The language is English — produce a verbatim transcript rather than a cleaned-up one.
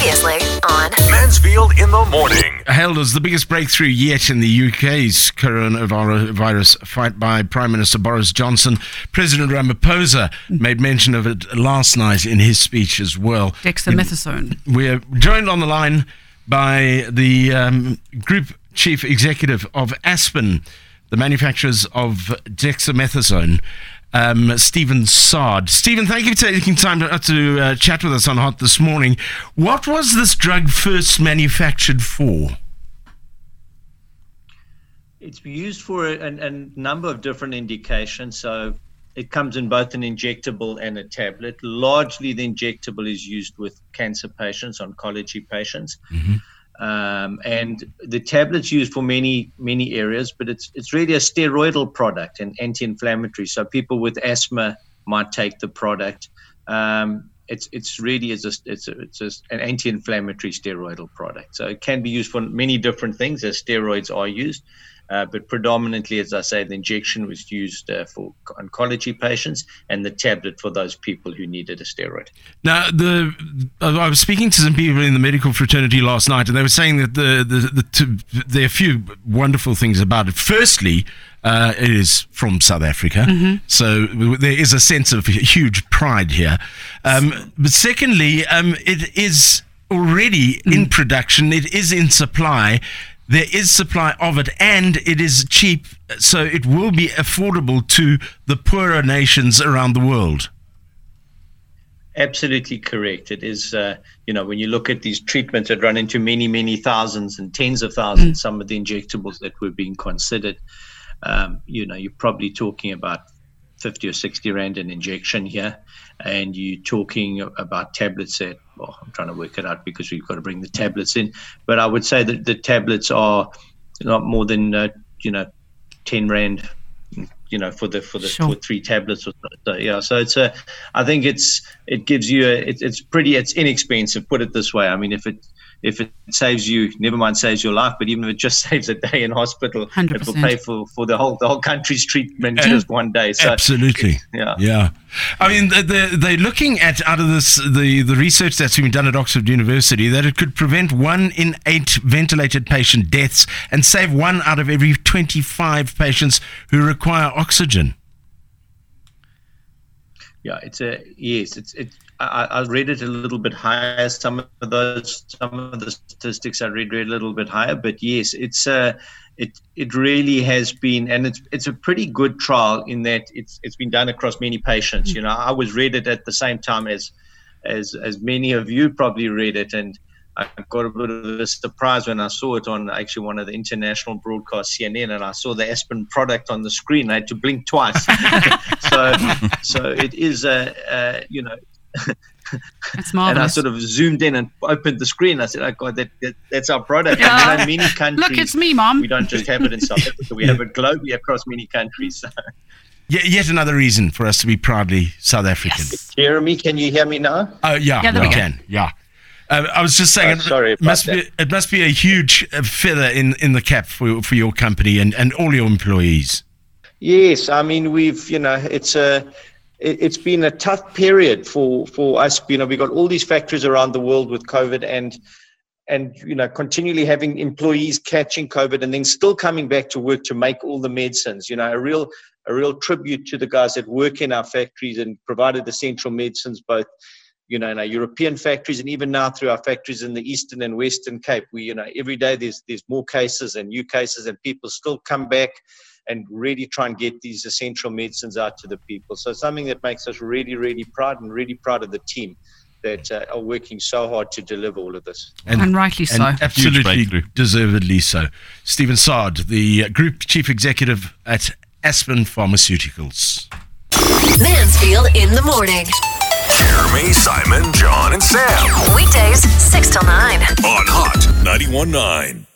Previously on Mansfield in the Morning. Hailed as the biggest breakthrough yet in the U K's coronavirus fight by Prime Minister Boris Johnson. President Ramaphosa made mention of it last night in his speech as well. Dexamethasone. We're joined on the line by the um, Group Chief Executive of Aspen, the manufacturers of dexamethasone, um, Stephen Saad. Stephen, thank you for taking time to, to uh, chat with us on Hot this morning. What was this drug first manufactured for? It's used for a, a number of different indications. So it comes in both an injectable and a tablet. Largely the injectable is used with cancer patients, oncology patients. Mm-hmm. Um, and the tablet's used for many, many areas, but it's it's really a steroidal product and anti-inflammatory. So people with asthma might take the product. Um, it's it's really is a, it's a, it's a, an anti-inflammatory steroidal product. So it can be used for many different things as steroids are used. Uh, but predominantly, as I say, the injection was used uh, for oncology patients and the tablet for those people who needed a steroid. Now, the I was speaking to some people in the medical fraternity last night, and they were saying that the, the, the to, there are a few wonderful things about it. Firstly, uh, it is from South Africa, mm-hmm. so there is a sense of huge pride here. Um, but secondly, um, it is already mm. in production. It is in supply. There is supply of it, and it is cheap, so it will be affordable to the poorer nations around the world. Absolutely correct. It is, uh, you know, when you look at these treatments that run into many, many thousands and tens of thousands, mm. some of the injectables that were being considered, um, you know, you're probably talking about fifty or sixty rand an injection here, and you're talking about tablets that, well, I'm trying to work it out because we've got to bring the tablets in, but I would say that the tablets are not more than uh, you know ten rand, you know, for the for the sure. for three tablets or so. Yeah, so it's a, I think it's it gives you a, it, it's pretty, it's inexpensive. Put it this way. I mean, if it if it saves you, never mind saves your life, but even if it just saves a day in hospital, one hundred percent. It will pay for, for the whole the whole country's treatment in just one day. So, absolutely. Yeah. Yeah. I mean, they're, they're looking at, out of this, the, the research that's been done at Oxford University, that it could prevent one in eight ventilated patient deaths and save one out of every twenty-five patients who require oxygen. Yeah, it's a, yes, it's, it, I, I read it a little bit higher. Some of those, some of the statistics I read, read a little bit higher, but yes, it's a, it, it really has been, and it's, it's a pretty good trial in that it's, it's been done across many patients. Mm-hmm. You know, I was read it at the same time as, as, as many of you probably read it, and I got a bit of a surprise when I saw it on actually one of the international broadcasts, C N N, and I saw the Aspen product on the screen. I had to blink twice. so, so it is a, a you know. It's marvelous. And I sort of zoomed in and opened the screen. I said, "Oh God, that, that that's our product." Yeah. And in many countries, look, it's me, Mom. We don't just have it in South Africa; we have it globally across many countries. So. Yet, yet another reason for us to be proudly South African. Yes. Jeremy, can you hear me now? Oh yeah, yeah, we can. Yeah. Uh, I was just saying, oh, sorry it must be it must be a huge feather in, in the cap for for your company and, and all your employees. Yes, I mean we've you know it's a it, it's been a tough period for, for us. You know, we got all these factories around the world with COVID, and and you know continually having employees catching COVID and then still coming back to work to make all the medicines. You know, a real a real tribute to the guys that work in our factories and provided essential medicines both. You know, in our European factories and even now through our factories in the Eastern and Western Cape, we, you know, every day there's there's more cases and new cases, and people still come back and really try and get these essential medicines out to the people. So something that makes us really, really proud and really proud of the team that uh, are working so hard to deliver all of this. And, and rightly so. And absolutely deservedly so. Stephen Saad, the Group Chief Executive at Aspen Pharmaceuticals. Mansfield in the Morning. Jeremy, Simon, John, and Sam. Weekdays, six till nine. On Hot ninety-one point nine.